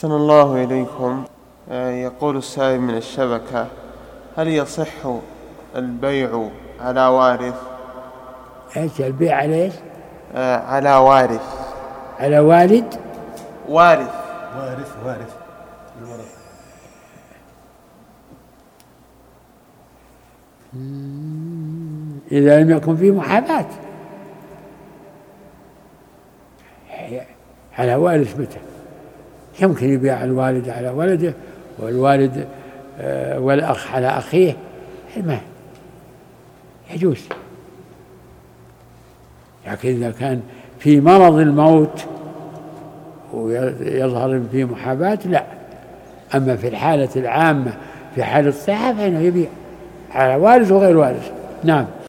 أحسن الله إليكم. يقول السائل من الشبكة: هل يصح البيع على وارث؟ ايش البيع على ايش؟ على وارث. على والد؟ وارث الورث. إذا لم يكن فيه محاباة. على وارث متى؟ يمكن يبيع الوالد على ولده والوالد والأخ على أخيه، ما يجوز. لكن إذا كان في مرض الموت ويظهر فيه محاباة لا. أما في الحالة العامة في حالة الصحة فإنه يبيع على وارث وغير وارث. نعم.